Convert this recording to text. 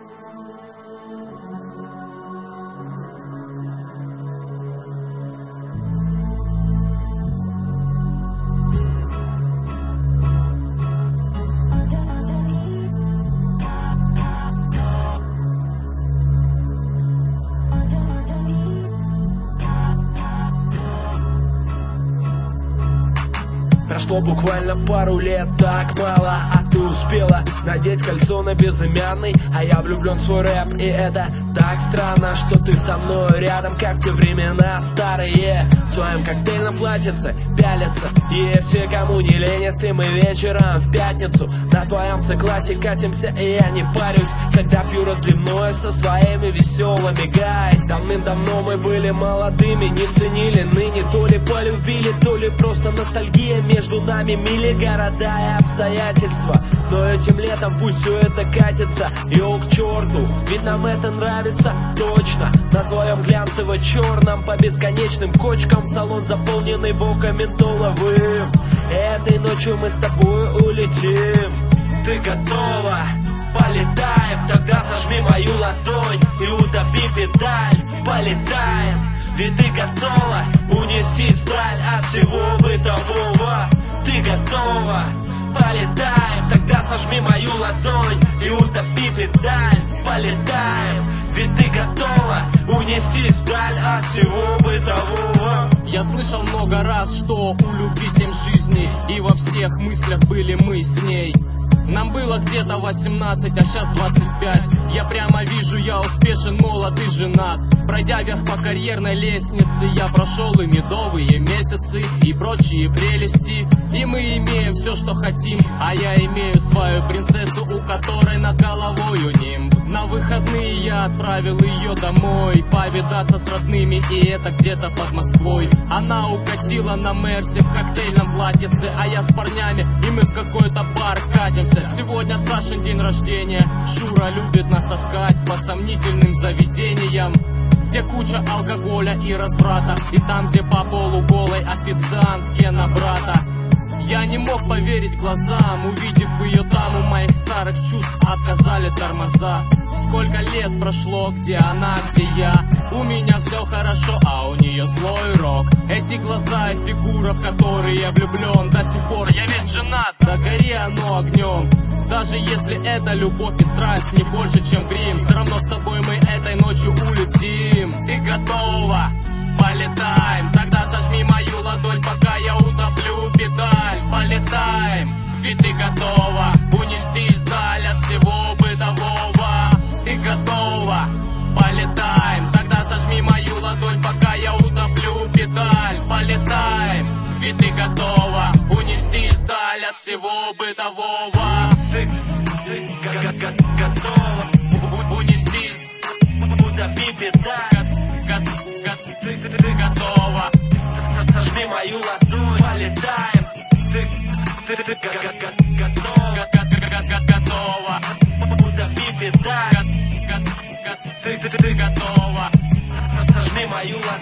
Прошло буквально пару лет, так мало, а ты успела надеть кольцо на безымянный. А я влюблен в свой рэп, и это так странно, что ты со мной рядом, как в те времена старые. В своем коктейльном платьице пялятся и все, кому не лень, если мы вечером в пятницу на твоем С-классе катимся, и я не парюсь, когда пью разливное со своими веселыми гайс. Давным-давно мы были молодыми, не ценили ныне, то ли полюбили, то ли просто ностальгия. Между нами мили города и обстоятельства, но этим летом пусть все это катится. Йоу, к черту, ведь нам это нравится точно. На твоем глянцево-черном по бесконечным кочкам салон, заполненный вокаментоловым. Этой ночью мы с тобой улетим. Ты готова? Полетаем, тогда сожми мою ладонь и утопи педаль. Полетаем, ведь ты готова унестись вдаль от всего бытового. Ты готова? Полетаем, тогда сожми мою ладонь и утопи педаль. Полетаем, ведь ты готова унестись вдаль от всего бытового. Я слышал много раз, что у любви 7 жизней, и во всех мыслях были мы с ней. Нам было где-то 18, а сейчас 25. Я прямо вижу, я успешен, молод и женат. Пройдя вверх по карьерной лестнице, я прошел и медовые месяцы, и прочие прелести. И мы имеем все, что хотим, а я имею свою принцессу, у которой над головою нимб. На выходные я отправил ее домой повидаться с родными, и это где-то под Москвой. Она укатила на Мерсе в коктейльном платьице, а я с парнями, и мы в какой-то бар катимся. Сегодня Сашин день рождения, Шура любит нас таскать по сомнительным заведениям, где куча алкоголя и разврата, и там, где по полу голой официантке на брата. Я не мог поверить глазам, увидев ее там, у моих старых чувств отказали тормоза. Сколько лет прошло, где она, где я? У меня все хорошо, а у нее злой рок. Эти глаза и фигура, в которые я влюблен до сих пор. Я ведь женат, да гори оно огнем. Даже если это любовь и страсть не больше, чем грим, все равно с тобой мы этой ночью улетим. Ты готова? Полетаем, тогда сожми мою ладонь, пока я утоплю педаль. Полетаем, ведь ты готова унестись вдаль от всего бытового. Ты готова? Полетаем, тогда сожми мою ладонь, пока я утоплю педаль. Полетаем, ведь ты готова унестись вдаль от всего бытового. Ты готова унестись, утопи педаль. Ты готова? Сожми мою ладонь. Полетаем. Ты готова? Утопи педаль. Ты готова? Сожми мою ладонь.